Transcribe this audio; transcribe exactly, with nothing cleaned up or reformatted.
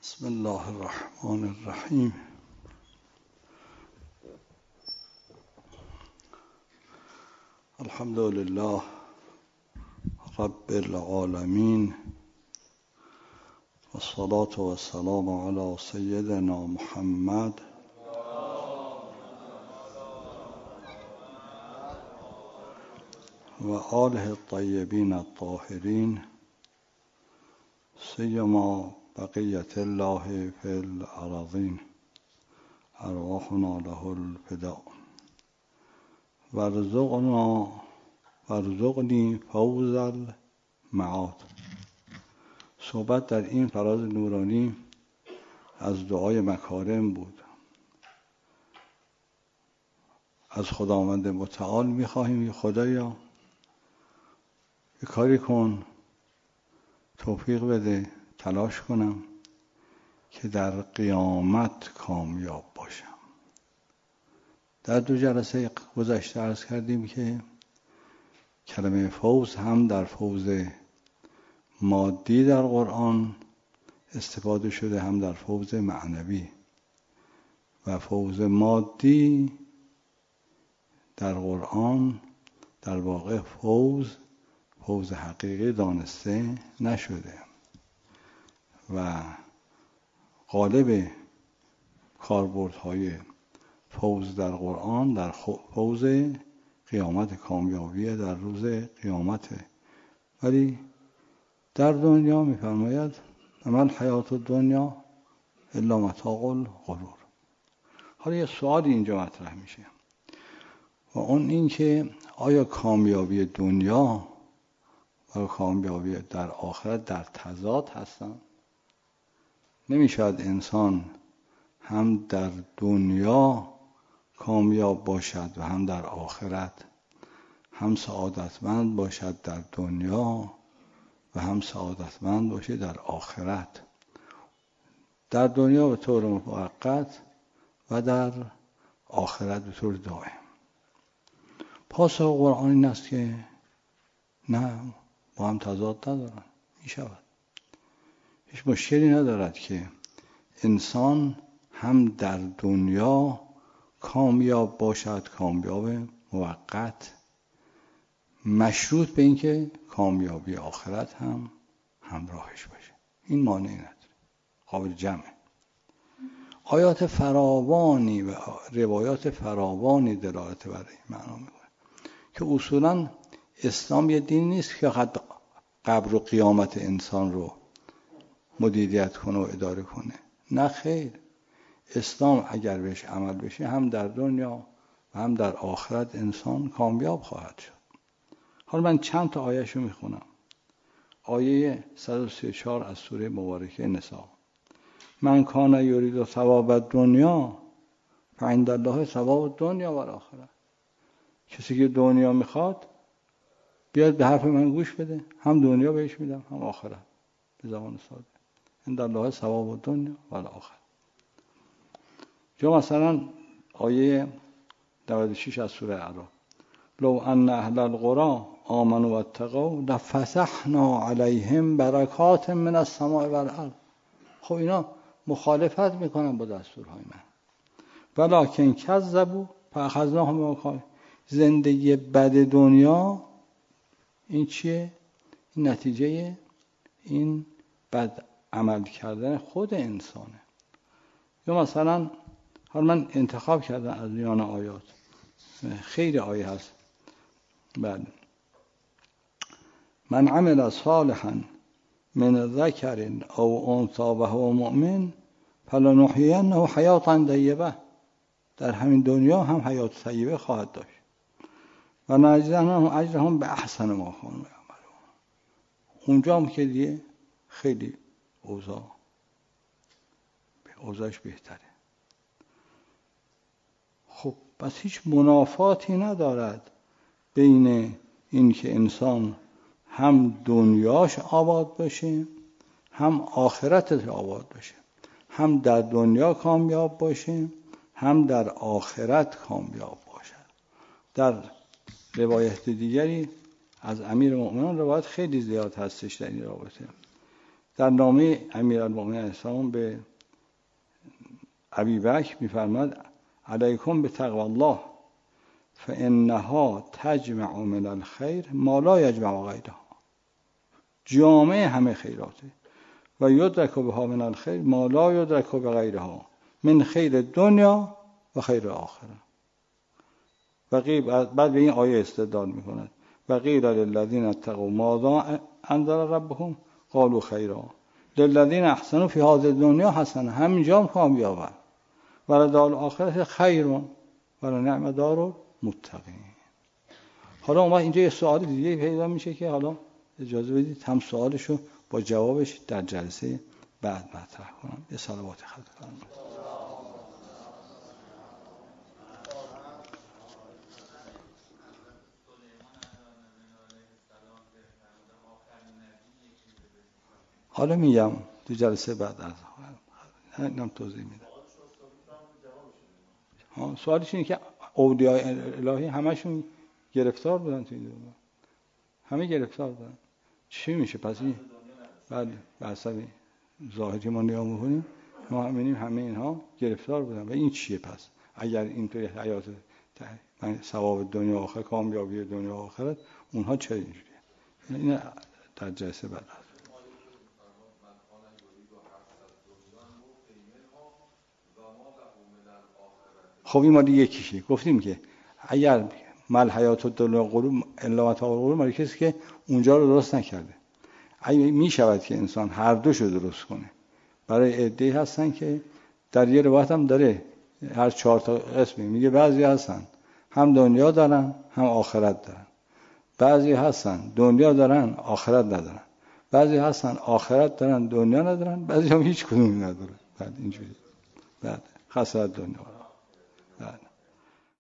بسم الله الرحمن الرحیم. الحمد لله رب العالمین والصلاة والسلام علی سیدنا محمد و آله الطیبین الطاهرین سیما بقیت الله فی الارضین ارواحنا له الفداء وارزقنا وارزقنی فوز المعاد. صحبت در این فراز نورانی از دعای مکارم بود. از خداوند متعال می‌خواهیم که خدایا یه کاری کن، توفیق بده، تلاش کنم که در قیامت کامیاب باشم. در دو جلسه گذشته عرض کردیم که کلمه فوز هم در فوز مادی در قرآن استفاده شده، هم در فوز معنوی. و فوز مادی در قرآن در واقع فوز فوز حقیقی دانسته نشده و غالب کاربردهای فوز در قرآن در فوز قیامت کامیابی در روز قیامت. ولی در دنیا می‌فرماید عمل حیات دنیا الا متاع الغرور. حالا یه سوالی اینجا مطرح میشه و اون این که آیا کامیابی دنیا و کامیابی در آخرت در تضاد هستن؟ نمیشود انسان هم در دنیا کامیاب باشد و هم در آخرت، هم سعادتمند باشد در دنیا و هم سعادتمند باشد در آخرت، در دنیا به طور موقت و در آخرت به طور دائم. پاسخ قرآن این است که نه، با هم تضاد ندارن. می شود، هیچ مشکلی ندارد که انسان هم در دنیا کامیاب باشد، کامیاب موقت، مشروط به این که کامیابی آخرت هم همراهش باشه. این مانعی نداره، قابل جمعه. آیات فراوانی و روایات فراوانی دلالت بر این معنا میکنه که اصولاً اسلام یه دین نیست که فقط قبر و قیامت انسان رو مدیریت کنه و اداره کنه. نه خیر، اسلام اگر بهش عمل بشه هم در دنیا و هم در آخرت انسان کامیاب خواهد شد. حالا من چند تا آیه‌اش رو میخونم. آیه صد و سی و چهار از سوره مبارکه نساء: من کان یرید ثواب الدنیا فعند الله ثواب الدنیا و الاخره. کسی که دنیا میخواد بیاد به حرف من گوش بده، هم دنیا بهش میدم هم آخرت. به زبان ساده عند الله ثواب الدنیا و الاخره. یا مثلا آیه نود و شش از سوره اعراف: لو ان اهل القرى آمنوا واتقوا لفتحنا علیهم برکات من السماء والارض. خب اینا مخالفت میکنن با دستورهای من. ولکن کذبوا فاخذناهم بما کانوا. زندگی بد دنیا این چیه؟ این نتیجه این بد عمل کردن خود انسانه. یا مثلا حالا من انتخاب کردم از میان آیات، خیلی آیه هست. بله: من عمل صالحا من ذکر او انثی و هو مؤمن فلنحیینه حیاتا طیبه. در همین دنیا هم حیات طیبه خواهد داشت. و نجزیهم اجرهم به احسن ما کانوا یعملون. اونجا هم که دیگه خیلی اوضاع اوضاعش بهتره. خب پس هیچ منافاتی ندارد بین این که انسان هم دنیاش آباد باشه هم آخرتش آباد باشه، هم در دنیا کامیاب باشه هم در آخرت کامیاب باشه. در روایت دیگری از امیر المؤمنین روایت خیلی زیاد هستش در این رابطه. در نامه امیرالمؤمنین علیه السلام به ابیبکر می‌فرماد علیکم بتقوی الله فانها تجمع من الخیر ما لا یجمع غیرها. جامع همه خیراته. و یدرک بها من الخیر ما لا یدرک بغیرها من خیر دنیا و خیر آخره. و بعد به این آیه استدلال می‌کند و قیل للذین اتقوا ماذا انزل ربهم قالوا خیرا للذین احسنوا فی هذه الدنیا حسنه. همینجا هم کامیابن. ولدار الاخره خیر و لنعم دار المتقین. حالا اون وقت اینجا یه سوال دیگه پیدا میشه که حالا اجازه بدید هم سوالشو با جوابش در جلسه بعد مطرح کنم. یه صلوات خدا کنم. حالا میگم تو جلسه بعد از اینم توضیح میدم. ها سوالش اینه که اولیاء الهی همشون گرفتار بودن تو این دنیا. همه گرفتار بودن. چی میشه پس این؟ بله بحثا ظاهری ما نگاه می‌کنیم ما می‌بینیم همه اینها گرفتار بودن. و این چیه پس؟ اگر اینطوری حیات ثواب دنیا و آخرت کامیابی دنیا و آخرت اونها چه اینجوریه؟ این در جلسه بعد. خب این مالی یکیشه. گفتیم که اگر مل حیات الدنیا غرور الا متاع الغرور مال کسی که اونجا رو درست نکرده. اگه می شود که انسان هر دوشو درست کنه. برای عده‌ای هستن که در یه روایت هم داره هر چهار تا قسمی میگه بعضی هستن هم دنیا دارن هم آخرت دارن. بعضی هستن دنیا دارن آخرت ندارن. بعضی هستن آخرت دارن دنیا ندارن. بعضی هم هیچ کدوم ندارن. بعد اینجوری. بعد خسارت دنیا